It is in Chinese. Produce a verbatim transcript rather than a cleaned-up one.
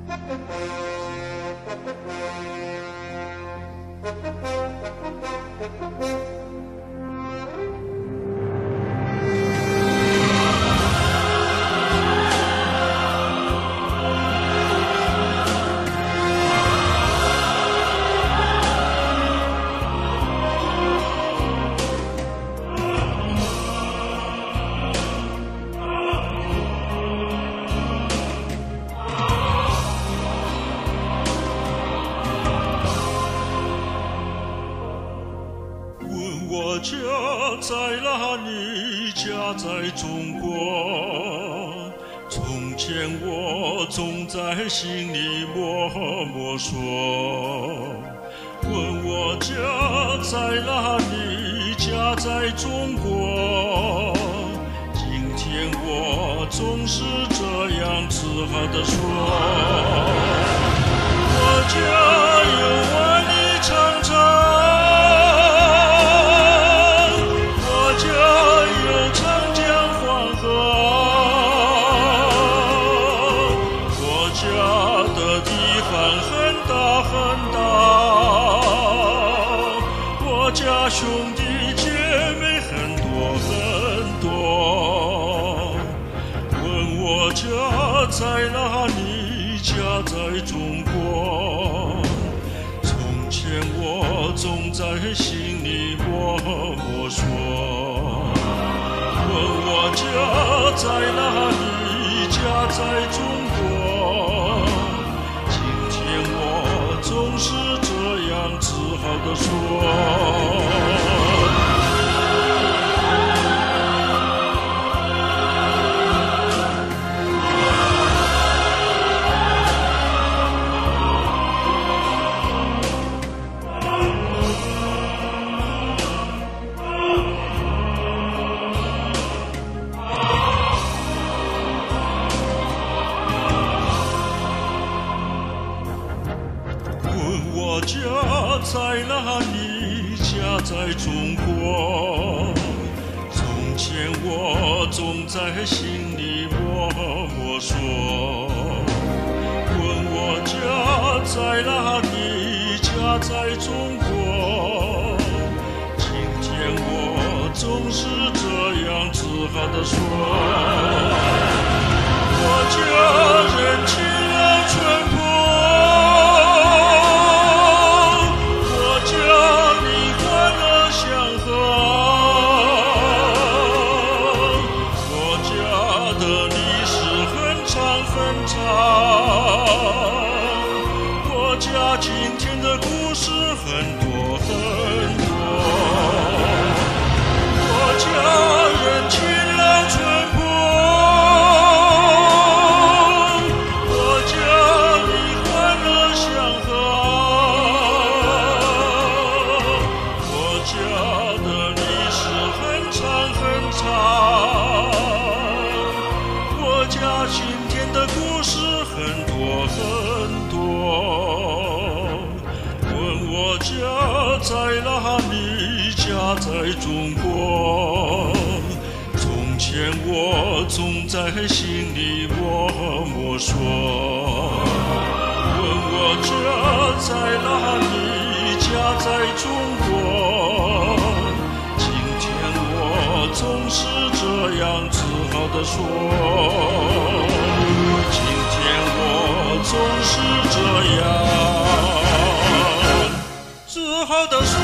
家在哪里？家在中国。从前我总在心里默默说，问我家在哪里？家在中国。今天我总是这样自豪地说，我家有万里长城。兄弟姐妹很多很多，问我家在哪里？家在中国。从前我总在心里默默说，问我家在哪里？家在中国。今天我总是这样自豪地说。我家在哪里？家在中国。从前我总在心里默默说，问我家在哪里？家在中国。今天我总是这样自豪地说，我家人勤劳淳朴。我家今天的故事很多很多，我家人勤劳淳朴，我家里欢乐祥和，我家的历史很长很长，我家今天的故事很多很多，问我家在哪里？家在中国。从前我总在心里默默说，问我家在哪里？家在中国。今天我总是这样自豪地说，今天我总是这样自豪地说。